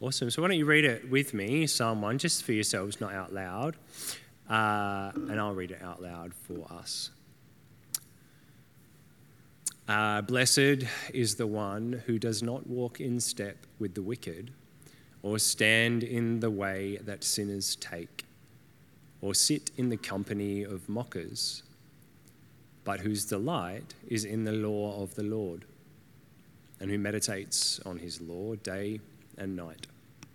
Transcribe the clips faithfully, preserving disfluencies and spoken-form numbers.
Awesome. So why don't you read it with me, Psalm one, just for yourselves, not out loud. Uh, and I'll read it out loud for us. Uh, Blessed is the one who does not walk in step with the wicked, or stand in the way that sinners take, or sit in the company of mockers, but whose delight is in the law of the Lord, and who meditates on his law day and night.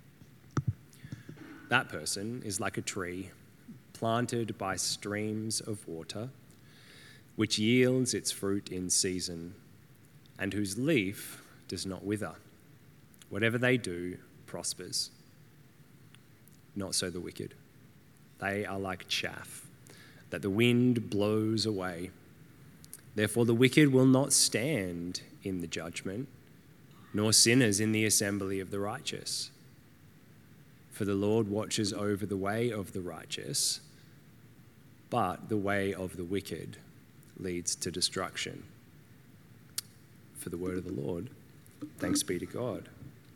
That person is like a tree planted by streams of water, which yields its fruit in season, and whose leaf does not wither. Whatever they do prospers. Not so the wicked. They are like chaff that the wind blows away. Therefore the wicked will not stand in the judgment, nor sinners in the assembly of the righteous. For the Lord watches over the way of the righteous, but the way of the wicked leads to destruction. For the word of the Lord, thanks be to God.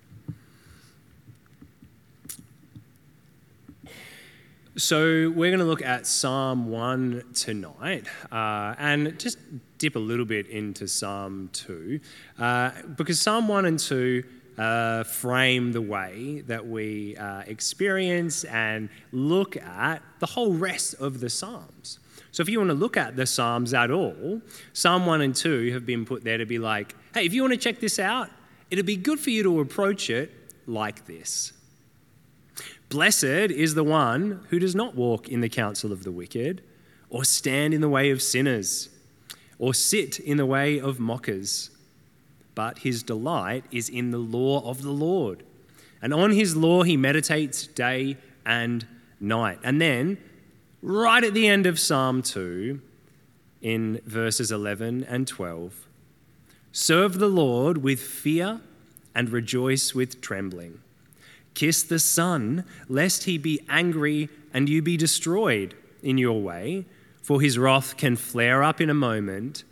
So we're going to look at Psalm one tonight uh, and just dip a little bit into Psalm two uh, because Psalm one and two uh, frame the way that we uh, experience and look at the whole rest of the Psalms. So if you want to look at the Psalms at all, Psalm one and two have been put there to be like, hey, if you want to check this out, it'd be good for you to approach it like this. Blessed is the one who does not walk in the counsel of the wicked, or stand in the way of sinners, or sit in the way of mockers. But his delight is in the law of the Lord, and on his law he meditates day and night. And then, right at the end of Psalm two, in verses eleven and twelve, serve the Lord with fear and rejoice with trembling. Kiss the Son, lest he be angry and you be destroyed in your way, for his wrath can flare up in a moment.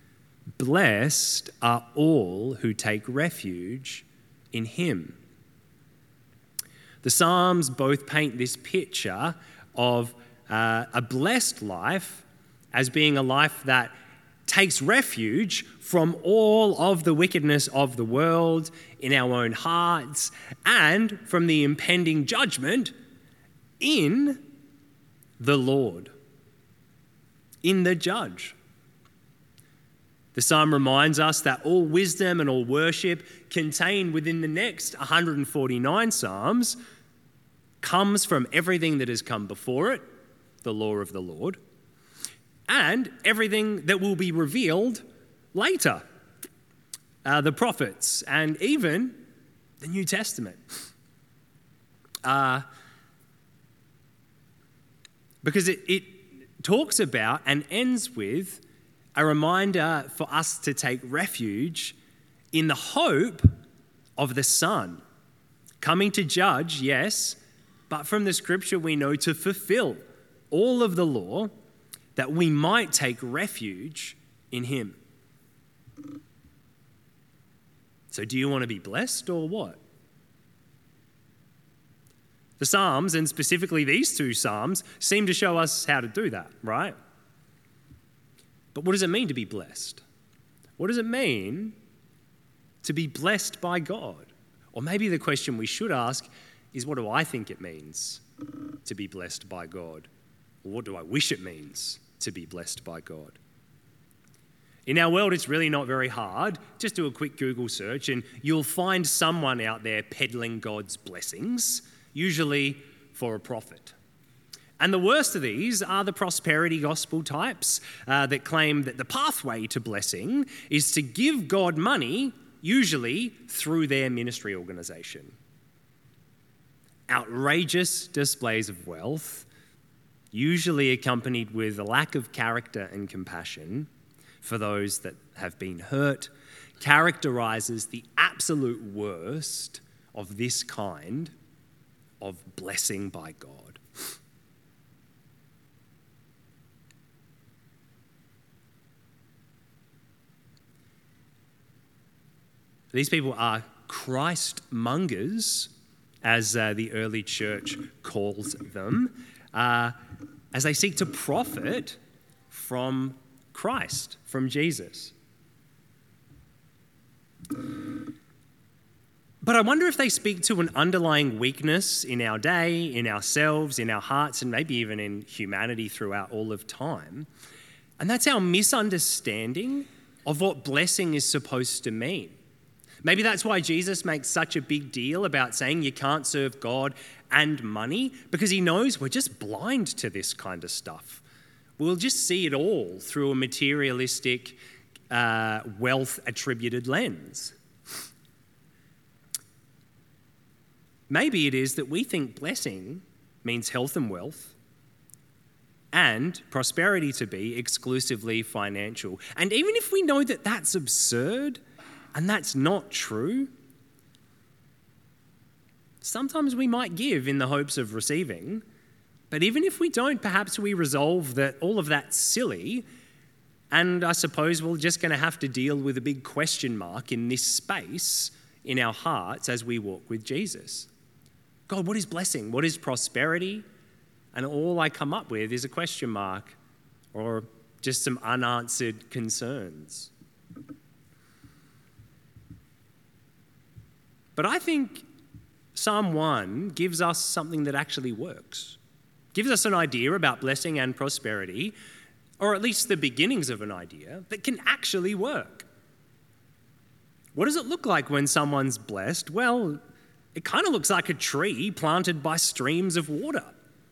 Blessed are all who take refuge in him. The Psalms both paint this picture of uh, a blessed life as being a life that takes refuge from all of the wickedness of the world in our own hearts and from the impending judgment in the Lord, in the Judge. The psalm reminds us that all wisdom and all worship contained within the next one hundred forty-nine psalms comes from everything that has come before it, the law of the Lord, and everything that will be revealed later, uh, the prophets, and even the New Testament. Uh, because it, it talks about and ends with a reminder for us to take refuge in the hope of the Son, coming to judge, yes, but from the scripture we know to fulfill all of the law, that we might take refuge in him. So do you want to be blessed or what? The Psalms, and specifically these two Psalms, seem to show us how to do that, right? But what does it mean to be blessed? What does it mean to be blessed by God? Or maybe the question we should ask is, what do I think it means to be blessed by God? Or what do I wish it means to be blessed by God? In our world, it's really not very hard. Just do a quick Google search and you'll find someone out there peddling God's blessings, usually for a profit. And the worst of these are the prosperity gospel types uh, that claim that the pathway to blessing is to give God money, usually through their ministry organization. Outrageous displays of wealth, usually accompanied with a lack of character and compassion for those that have been hurt, characterizes the absolute worst of this kind of blessing by God. These people are Christ mongers as uh, the early church calls them, uh, as they seek to profit from Christ, from Jesus. But I wonder if they speak to an underlying weakness in our day, in ourselves, in our hearts, and maybe even in humanity throughout all of time. And that's our misunderstanding of what blessing is supposed to mean. Maybe that's why Jesus makes such a big deal about saying you can't serve God and money, because he knows we're just blind to this kind of stuff. We'll just see it all through a materialistic, uh, wealth-attributed lens. Maybe it is that we think blessing means health and wealth, and prosperity to be exclusively financial. And even if we know that that's absurd and that's not true, sometimes we might give in the hopes of receiving. But even if we don't, perhaps we resolve that all of that's silly, and I suppose we're just going to have to deal with a big question mark in this space in our hearts as we walk with Jesus. God, what is blessing? What is prosperity? And all I come up with is a question mark or just some unanswered concerns. But I think Psalm one gives us something that actually works. Gives us an idea about blessing and prosperity, or at least the beginnings of an idea that can actually work. What does it look like when someone's blessed? Well, it kind of looks like a tree planted by streams of water.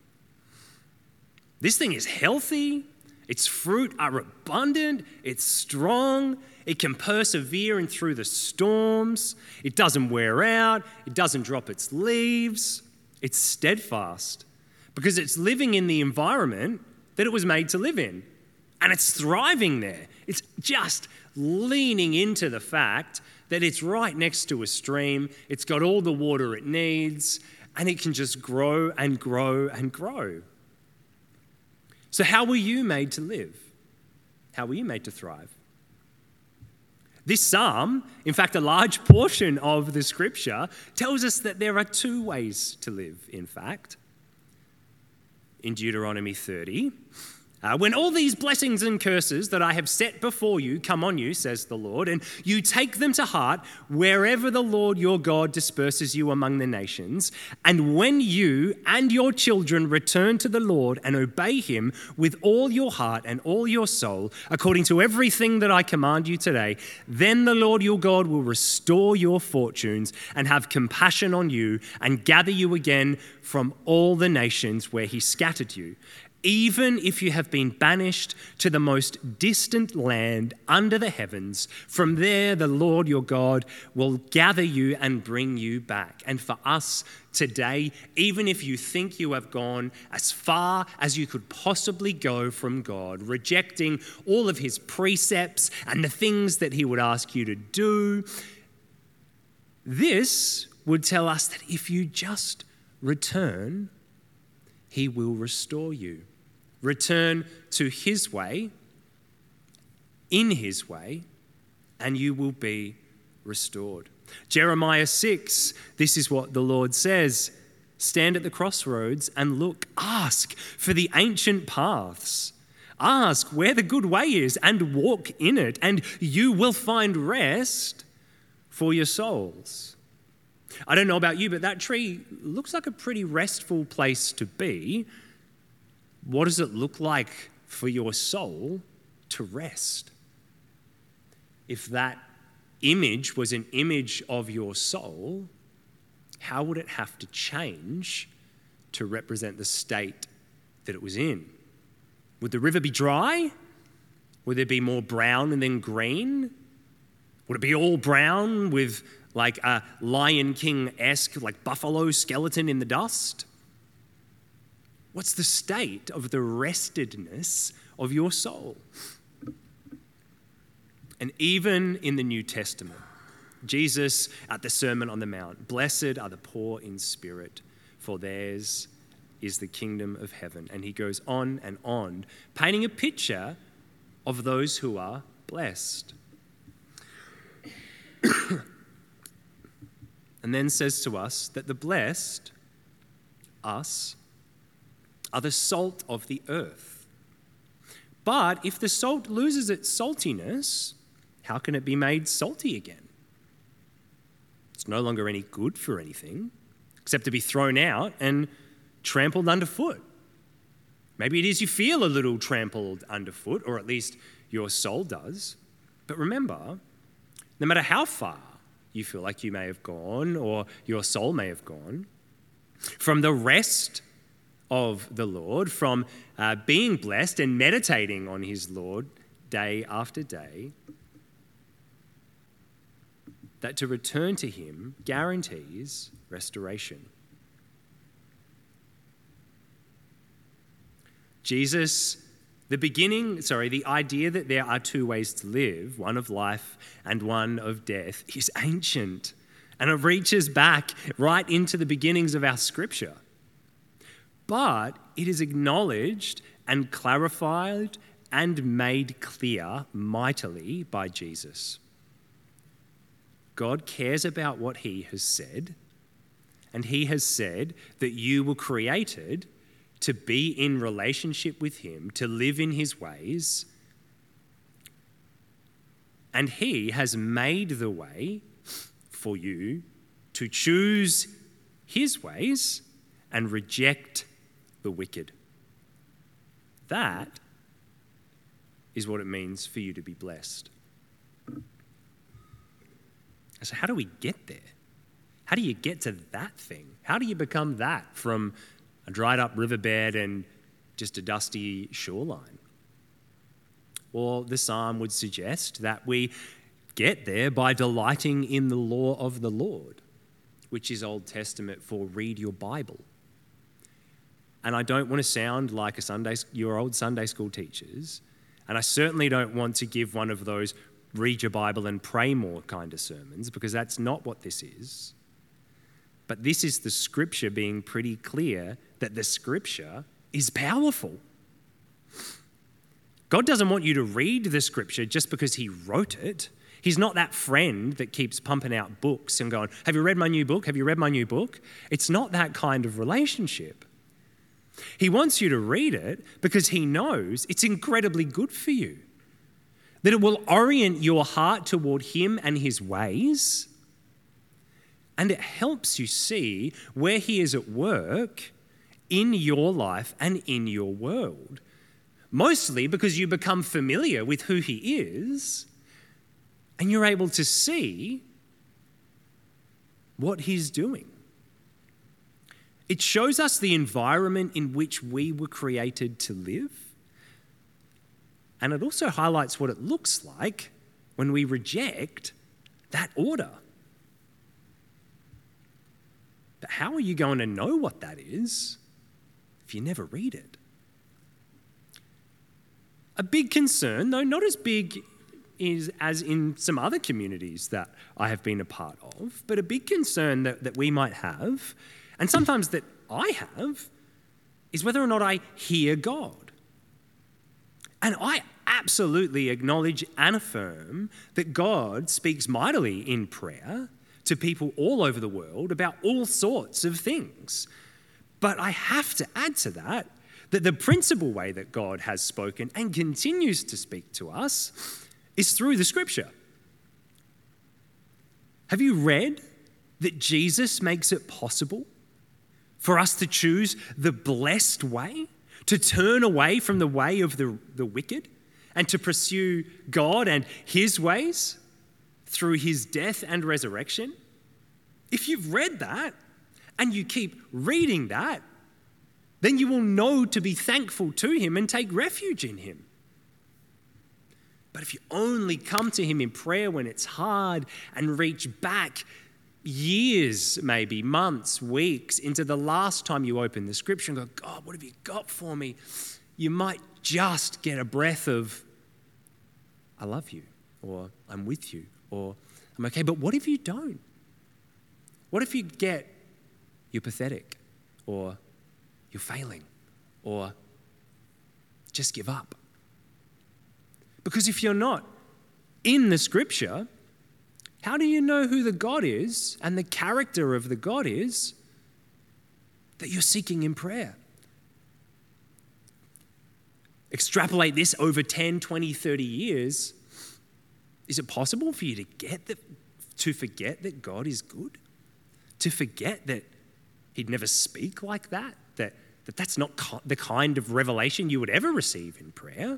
This thing is healthy, its fruit are abundant, it's strong, it can persevere in through the storms, it doesn't wear out, it doesn't drop its leaves, it's steadfast because it's living in the environment that it was made to live in, and it's thriving there. It's just leaning into the fact that it's right next to a stream, it's got all the water it needs, and it can just grow and grow and grow. So how were you made to live? How were you made to thrive? This psalm, in fact, a large portion of the scripture, tells us that there are two ways to live, in fact. In Deuteronomy thirty, Uh, when all these blessings and curses that I have set before you come on you, says the Lord, and you take them to heart wherever the Lord your God disperses you among the nations, and when you and your children return to the Lord and obey him with all your heart and all your soul, according to everything that I command you today, then the Lord your God will restore your fortunes and have compassion on you and gather you again from all the nations where he scattered you. Even if you have been banished to the most distant land under the heavens, from there the Lord your God will gather you and bring you back. And for us today, even if you think you have gone as far as you could possibly go from God, rejecting all of his precepts and the things that he would ask you to do, this would tell us that if you just return, he will restore you. Return to his way, in his way, and you will be restored. Jeremiah six, this is what the Lord says. Stand at the crossroads and look, ask for the ancient paths. Ask where the good way is and walk in it, and you will find rest for your souls. I don't know about you, but that tree looks like a pretty restful place to be. What does it look like for your soul to rest? If that image was an image of your soul, how would it have to change to represent the state that it was in? Would the river be dry? Would there be more brown and then green? Would it be all brown with like a Lion King-esque, like buffalo skeleton in the dust? What's the state of the restedness of your soul? And even in the New Testament, Jesus at the Sermon on the Mount, blessed are the poor in spirit, for theirs is the kingdom of heaven. And he goes on and on, painting a picture of those who are blessed. and then says to us that the blessed, us, are the salt of the earth. But if the salt loses its saltiness, how can it be made salty again? It's no longer any good for anything except to be thrown out and trampled underfoot. Maybe it is you feel a little trampled underfoot, or at least your soul does. But remember, no matter how far you feel like you may have gone or your soul may have gone, from the rest of the Lord, from uh, being blessed and meditating on his Lord day after day, that to return to him guarantees restoration. Jesus, the beginning, sorry, the idea that there are two ways to live, one of life and one of death, is ancient. And it reaches back right into the beginnings of our scripture. But it is acknowledged and clarified and made clear mightily by Jesus. God cares about what he has said, and he has said that you were created to be in relationship with him, to live in his ways, and he has made the way for you to choose his ways and reject the wicked. That is what it means for you to be blessed. So how do we get there? How do you get to that thing? How do you become that from a dried up riverbed and just a dusty shoreline? Well, the psalm would suggest that we get there by delighting in the law of the Lord, which is Old Testament for read your Bible. And I don't want to sound like a Sunday, your old Sunday school teachers, and I certainly don't want to give one of those read your Bible and pray more kind of sermons, because that's not what this is. But this is the scripture being pretty clear that the scripture is powerful. God doesn't want you to read the scripture just because he wrote it. He's not that friend that keeps pumping out books and going, have you read my new book? Have you read my new book? It's not that kind of relationship. He wants you to read it because he knows it's incredibly good for you, that it will orient your heart toward him and his ways, and it helps you see where he is at work in your life and in your world. Mostly because you become familiar with who he is, and you're able to see what he's doing. It shows us the environment in which we were created to live. And it also highlights what it looks like when we reject that order. But how are you going to know what that is if you never read it? A big concern, though not as big is as in some other communities that I have been a part of, but a big concern that, that we might have, and sometimes that I have, is whether or not I hear God. And I absolutely acknowledge and affirm that God speaks mightily in prayer to people all over the world about all sorts of things. But I have to add to that that the principal way that God has spoken and continues to speak to us is through the scripture. Have you read that Jesus makes it possible for us to choose the blessed way, to turn away from the way of the, the wicked and to pursue God and his ways through his death and resurrection? If you've read that and you keep reading that, then you will know to be thankful to him and take refuge in him. But if you only come to him in prayer when it's hard and reach back years, maybe months, weeks into the last time you opened the scripture and go, God, what have you got for me? You might just get a breath of, I love you, or I'm with you, or I'm okay. But what if you don't? What if you get, you're pathetic, or you're failing, or just give up? Because if you're not in the scripture, How do you know who the God is and the character of the God is that you're seeking in prayer? Extrapolate this over ten, twenty, thirty years. Is it possible for you to get that, to forget that God is good? To forget that he'd never speak like that? That, that that's not co- the kind of revelation you would ever receive in prayer?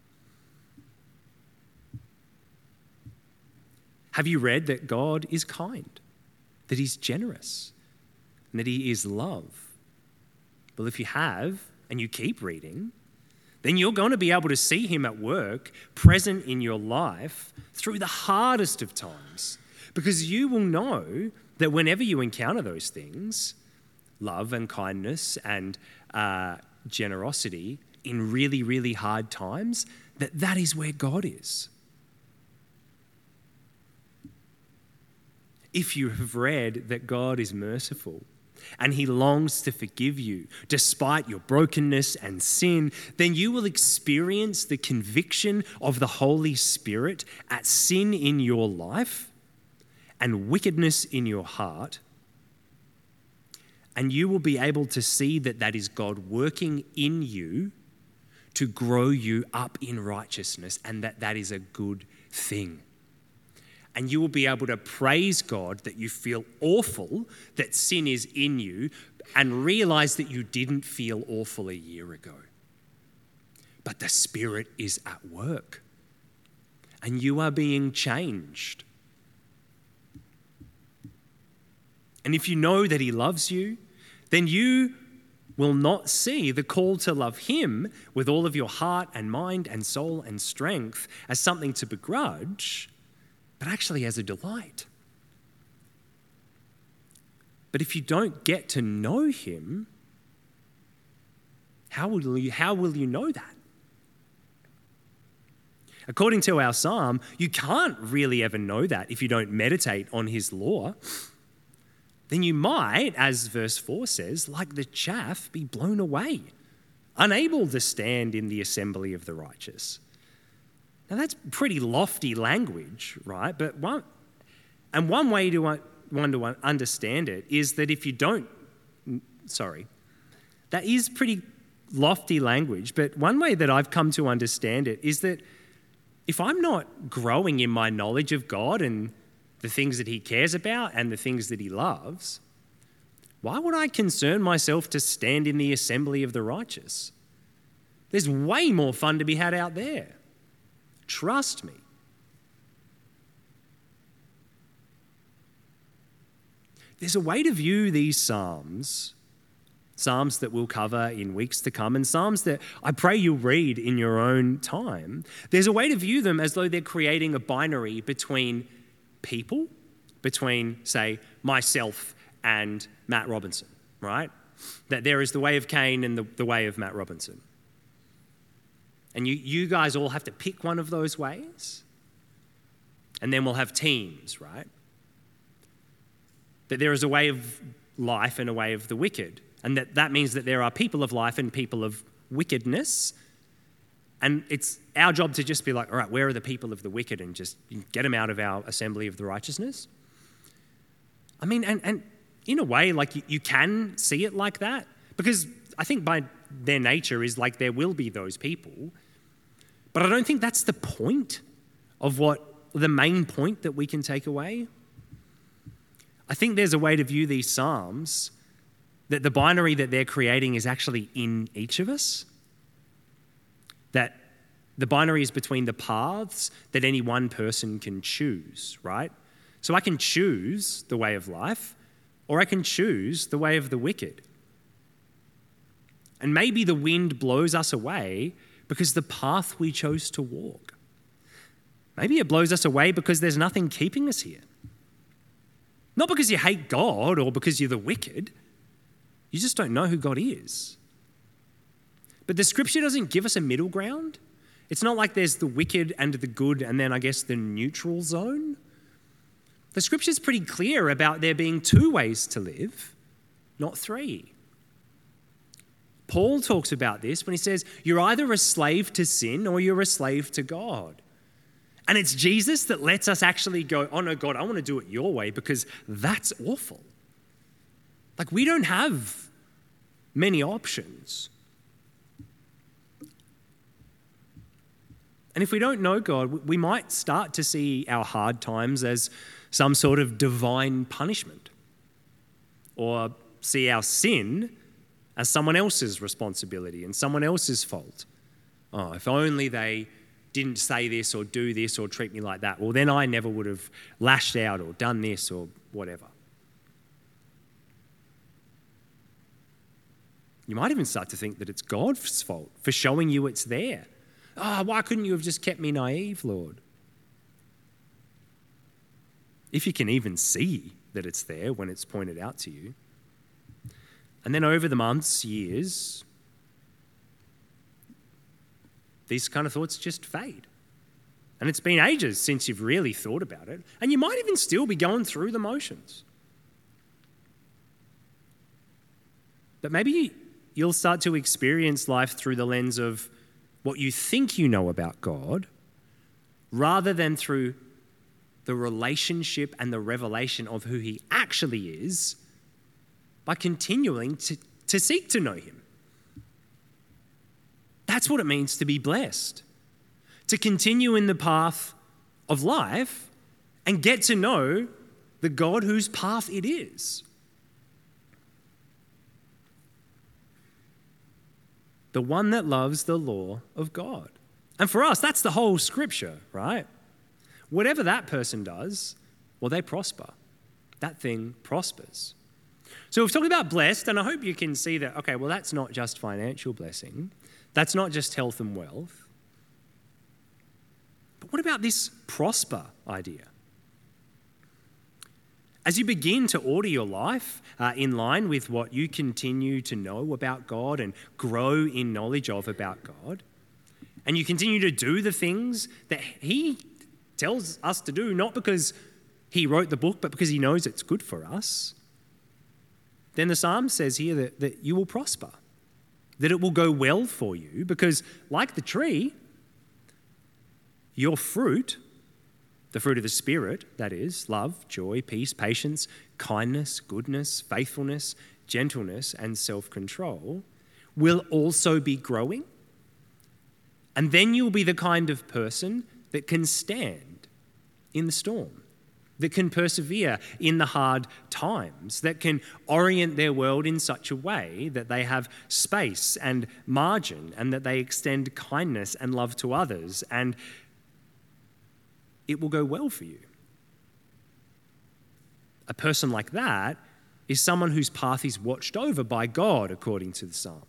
Have you read that God is kind, that he's generous, and that he is love? Well, if you have, and you keep reading, then you're going to be able to see him at work, present in your life through the hardest of times, because you will know that whenever you encounter those things, love and kindness and uh, generosity in really, really hard times, that that is where God is. If you have read that God is merciful and he longs to forgive you despite your brokenness and sin, then you will experience the conviction of the Holy Spirit at sin in your life and wickedness in your heart. And you will be able to see that that is God working in you to grow you up in righteousness, and that that is a good thing. And you will be able to praise God that you feel awful, that sin is in you, and realize that you didn't feel awful a year ago. But the Spirit is at work, and you are being changed. And if you know that he loves you, then you will not see the call to love him with all of your heart and mind and soul and strength as something to begrudge, but actually as a delight. But if you don't get to know him, how will you, how will you know that? According to our psalm, you can't really ever know that if you don't meditate on his law. Then you might, as verse four says, like the chaff, be blown away, unable to stand in the assembly of the righteous. Now that's pretty lofty language, right? But one, and one way to one to understand it is that if you don't, sorry, that is pretty lofty language. But one way that I've come to understand it is that if I'm not growing in my knowledge of God and the things that he cares about and the things that he loves, why would I concern myself to stand in the assembly of the righteous? There's way more fun to be had out there. Trust me. There's a way to view these psalms, psalms that we'll cover in weeks to come, and psalms that I pray you'll read in your own time. There's a way to view them as though they're creating a binary between people, between, say, myself and Matt Robinson, right? That there is the way of Cain and the, the way of Matt Robinson. And you, you guys all have to pick one of those ways. And then we'll have teams, right? That there is a way of life and a way of the wicked. And that, that means that there are people of life and people of wickedness. And it's our job to just be like, all right, where are the people of the wicked, and just get them out of our assembly of the righteousness? I mean, and, and in a way, like you, you can see it like that, because I think by their nature is like there will be those people. But I don't think that's the point of what, the main point that we can take away. I think there's a way to view these psalms that the binary that they're creating is actually in each of us. That the binary is between the paths that any one person can choose, right? So I can choose the way of life, or I can choose the way of the wicked. And maybe the wind blows us away because the path we chose to walk. Maybe it blows us away because there's nothing keeping us here. Not because you hate God or because you're the wicked. You just don't know who God is. But the scripture doesn't give us a middle ground. It's not like there's the wicked and the good and then I guess the neutral zone. The scripture's pretty clear about there being two ways to live, not three. Paul talks about this when he says, you're either a slave to sin or you're a slave to God. And it's Jesus that lets us actually go, oh no, God, I want to do it your way because that's awful. Like we don't have many options. And if we don't know God, we might start to see our hard times as some sort of divine punishment, or see our sin as someone else's responsibility and someone else's fault. Oh, if only they didn't say this or do this or treat me like that, well, then I never would have lashed out or done this or whatever. You might even start to think that it's God's fault for showing you it's there. Oh, why couldn't you have just kept me naive, Lord? If you can even see that it's there when it's pointed out to you. And then over the months, years, these kind of thoughts just fade. And it's been ages since you've really thought about it. And you might even still be going through the motions. But maybe you'll start to experience life through the lens of what you think you know about God, rather than through the relationship and the revelation of who he actually is, by continuing to, to seek to know him. That's what it means to be blessed. To continue in the path of life and get to know the God whose path it is. The one that loves the law of God. And for us, that's the whole scripture, right? Whatever that person does, well, they prosper. That thing prospers. So we've talked about blessed, and I hope you can see that, okay, well, that's not just financial blessing. That's not just health and wealth. But what about this prosper idea? As you begin to order your life uh, in line with what you continue to know about God and grow in knowledge of about God, and you continue to do the things that he tells us to do, not because he wrote the book, but because he knows it's good for us, then the psalm says here that, that you will prosper, that it will go well for you, because like the tree, your fruit, the fruit of the Spirit, that is, love, joy, peace, patience, kindness, goodness, faithfulness, gentleness, and self-control, will also be growing. And then you'll be the kind of person that can stand in the storm, that can persevere in the hard times, that can orient their world in such a way that they have space and margin, and that they extend kindness and love to others, and it will go well for you. A person like that is someone whose path is watched over by God, according to the psalm.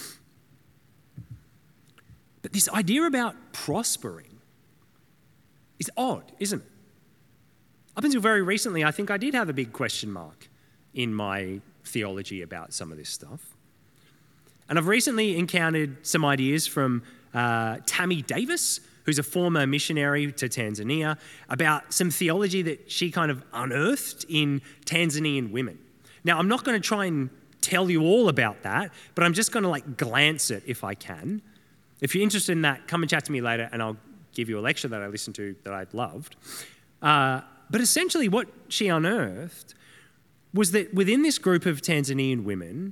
But this idea about prospering is odd, isn't it? Up until very recently, I think I did have a big question mark in my theology about some of this stuff. And I've recently encountered some ideas from uh, Tammy Davis, who's a former missionary to Tanzania, about some theology that she kind of unearthed in Tanzanian women. Now, I'm not going to try and tell you all about that, but I'm just going to like glance it if I can. If you're interested in that, come and chat to me later and I'll give you a lecture that I listened to that I loved. Uh, but essentially what she unearthed was that within this group of Tanzanian women,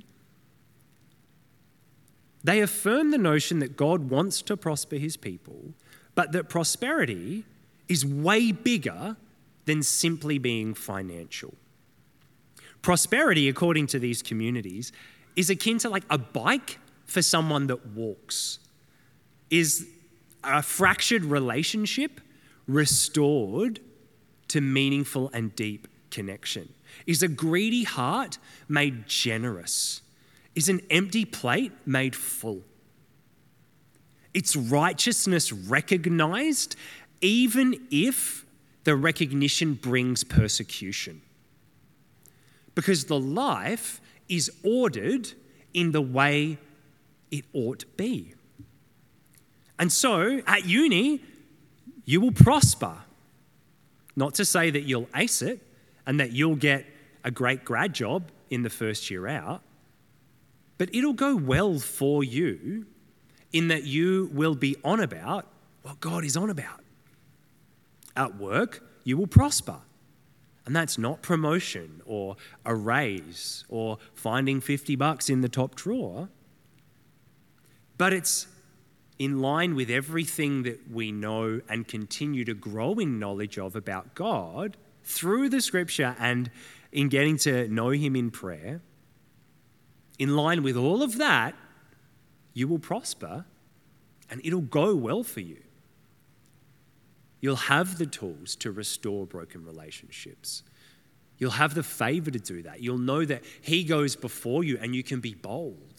they affirm the notion that God wants to prosper his people, but that prosperity is way bigger than simply being financial. Prosperity, according to these communities, is akin to like a bike for someone that walks, is a fractured relationship restored to meaningful and deep connection, is a greedy heart made generous, is an empty plate made full. It's righteousness recognized, even if the recognition brings persecution. Because the life is ordered in the way it ought to be. And so at uni, you will prosper. Not to say that you'll ace it and that you'll get a great grad job in the first year out, but it'll go well for you in that you will be on about what God is on about. At work, you will prosper. And that's not promotion or a raise or finding fifty bucks in the top drawer, but it's in line with everything that we know and continue to grow in knowledge of about God through the scripture and in getting to know him in prayer. In line with all of that, you will prosper and it'll go well for you. You'll have the tools to restore broken relationships. You'll have the favor to do that. You'll know that he goes before you and you can be bold.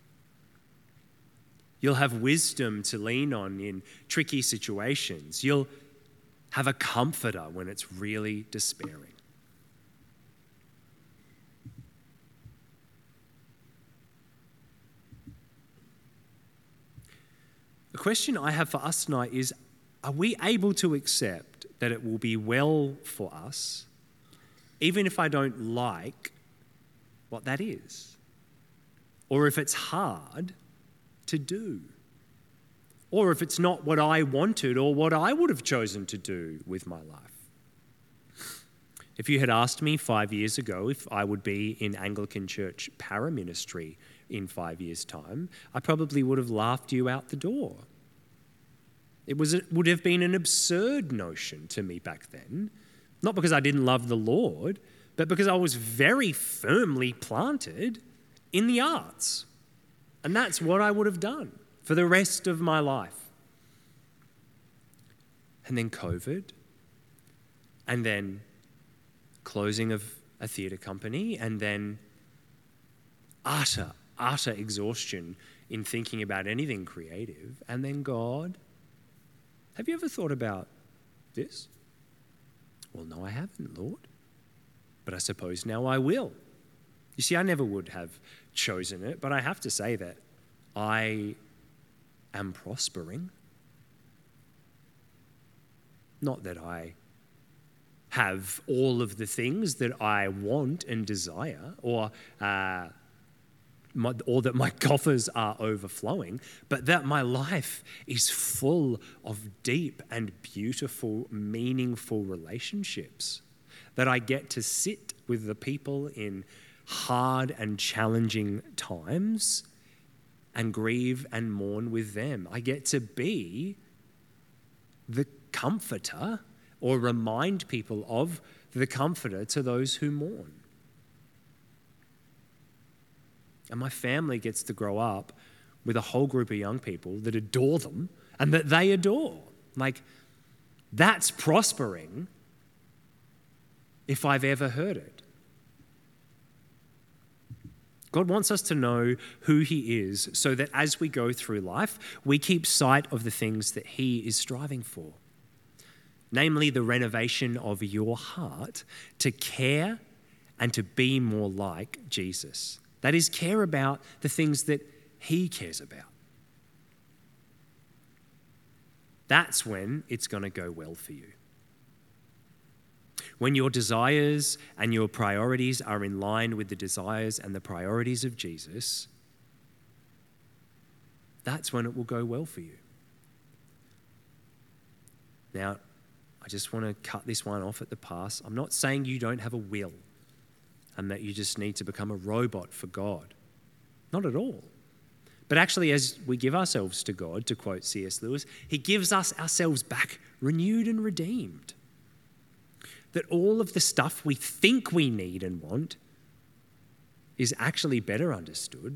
You'll have wisdom to lean on in tricky situations. You'll have a comforter when it's really despairing. The question I have for us tonight is, are we able to accept that it will be well for us, even if I don't like what that is? Or if it's hard to do? Or if it's not what I wanted or what I would have chosen to do with my life? If you had asked me five years ago if I would be in Anglican Church paraministry in five years' time, I probably would have laughed you out the door. It was it would have been an absurd notion to me back then, not because I didn't love the Lord, but because I was very firmly planted in the arts. And that's what I would have done for the rest of my life. And then COVID, and then closing of a theatre company, and then utter, utter exhaustion in thinking about anything creative, and then God. Have you ever thought about this? Well, no, I haven't, Lord. But I suppose now I will. You see, I never would have chosen it, but I have to say that I am prospering. Not that I have all of the things that I want and desire, or uh, my, or that my coffers are overflowing, but that my life is full of deep and beautiful, meaningful relationships, that I get to sit with the people in hard and challenging times and grieve and mourn with them. I get to be the comforter, or remind people of the comforter to those who mourn. And my family gets to grow up with a whole group of young people that adore them and that they adore. Like, that's prospering if I've ever heard it. God wants us to know who he is so that as we go through life, we keep sight of the things that he is striving for. Namely, the renovation of your heart to care and to be more like Jesus. That is, care about the things that he cares about. That's when it's going to go well for you. When your desires and your priorities are in line with the desires and the priorities of Jesus, that's when it will go well for you. Now, I just want to cut this one off at the pass. I'm not saying you don't have a will and that you just need to become a robot for God. Not at all. But actually, as we give ourselves to God, to quote C S Lewis, he gives us ourselves back renewed and redeemed. That all of the stuff we think we need and want is actually better understood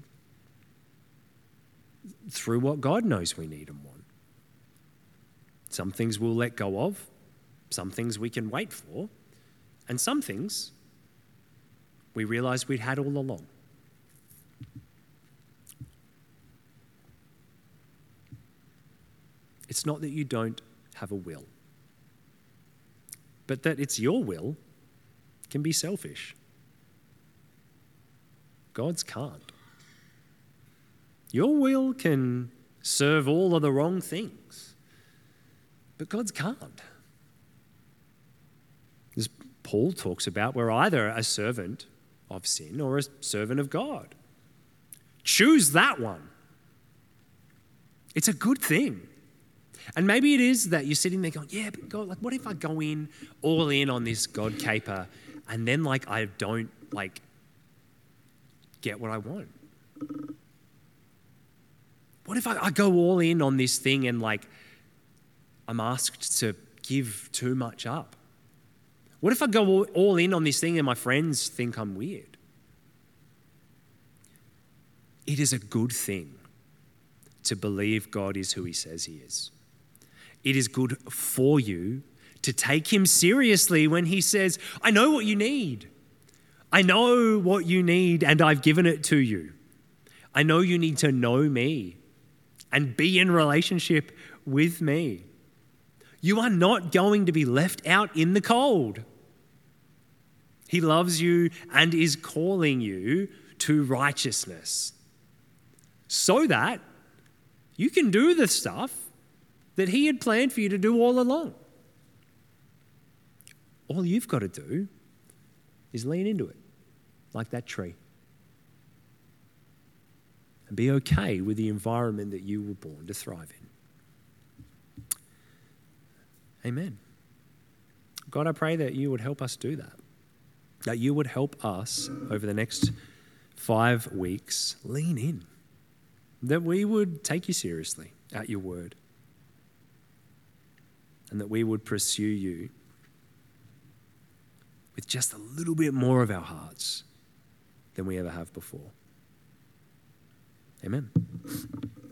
through what God knows we need and want. Some things we'll let go of, some things we can wait for, and some things we realize we'd had all along. It's not that you don't have a will, but that it's your will can be selfish. God's can't. Your will can serve all of the wrong things, but God's can't. As Paul talks about, we're either a servant of sin or a servant of God. Choose that one. It's a good thing. And maybe it is that you're sitting there going, yeah, but God, like, what if I go in all in on this God caper and then like I don't like get what I want? What if I, I go all in on this thing and like I'm asked to give too much up? What if I go all, all in on this thing and my friends think I'm weird? It is a good thing to believe God is who he says he is. It is good for you to take him seriously when he says, I know what you need. I know what you need and I've given it to you. I know you need to know me and be in relationship with me. You are not going to be left out in the cold. He loves you and is calling you to righteousness so that you can do the stuff that he had planned for you to do all along. All you've got to do is lean into it like that tree and be okay with the environment that you were born to thrive in. Amen. God, I pray that you would help us do that, that you would help us over the next five weeks lean in, that we would take you seriously at your word, and that we would pursue you with just a little bit more of our hearts than we ever have before. Amen.